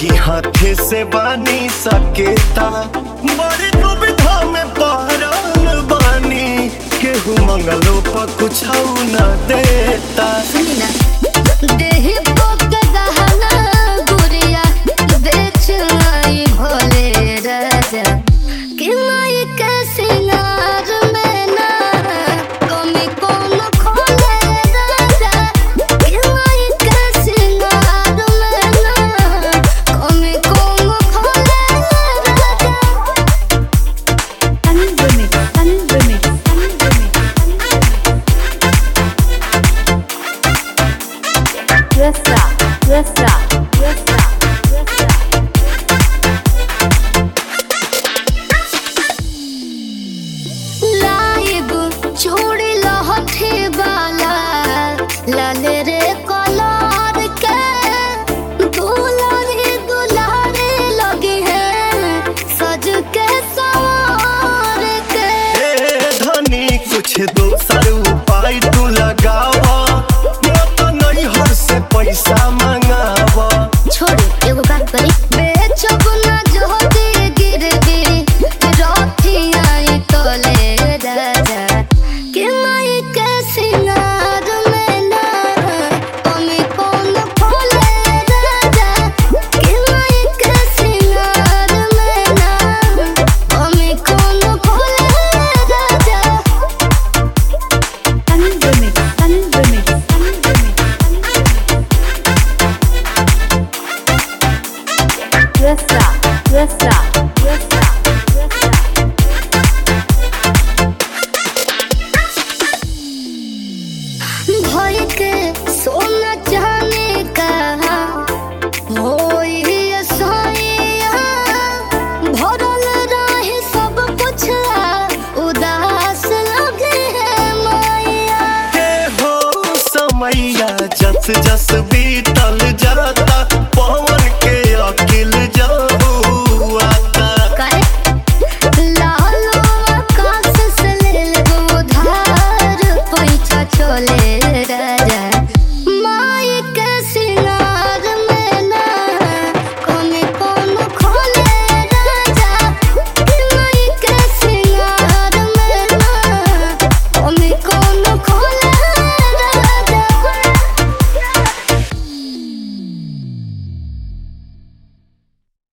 कि हाथे से बानी सकेता बड़ी दुविधा में पहरल बानी केहू मंगलो पर कुछ न देता। सुनी ना देहि पोक गहना गुड़िया बेच आई भोले राजा कि माई के सिंगार में ना कमी कौन खोले राजा कि माई के सिंगार में ना कमी कौन खोले राजा। लाइब चूड़ी लहठी वाला लाल रे कलर के दुलारी दुलारी लगी है सज के सवार के। धनी कुछ दोसर उपाय तू लगावा ना तो नहीं हर से पैसा मंगावा। छोड़ी एगो काम करी बेचब ना जोती गिरवी रखी आई तोले राजा कि माई के सिंगार में ना कमी कौन खोले राजा कि माई के सिंगार में ना कमी कौन खोले राजा। भई के सोना चांदी का होई सोइया भरल रही सब कुछ उदास लगे है मैया। के हो समैया जस जस भी